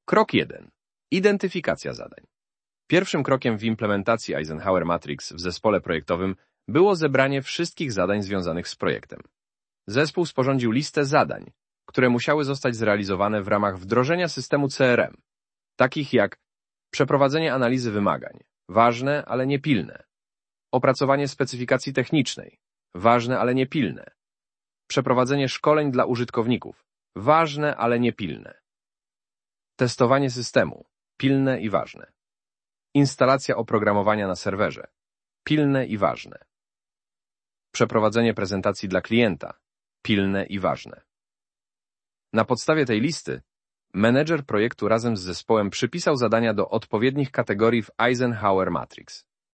Krok 1. Identyfikacja zadań. Pierwszym krokiem w implementacji Eisenhower Matrix w zespole projektowym było zebranie wszystkich zadań związanych z projektem. Zespół sporządził listę zadań, które musiały zostać zrealizowane w ramach wdrożenia systemu CRM, takich jak przeprowadzenie analizy wymagań, ważne, ale nie pilne, opracowanie specyfikacji technicznej, ważne, ale nie pilne, przeprowadzenie szkoleń dla użytkowników, ważne, ale nie pilne, testowanie systemu, pilne i ważne, instalacja oprogramowania na serwerze, pilne i ważne, przeprowadzenie prezentacji dla klienta, pilne i ważne. Na podstawie tej listy menedżer projektu razem z zespołem przypisał zadania do odpowiednich kategorii w Eisenhower Matrix.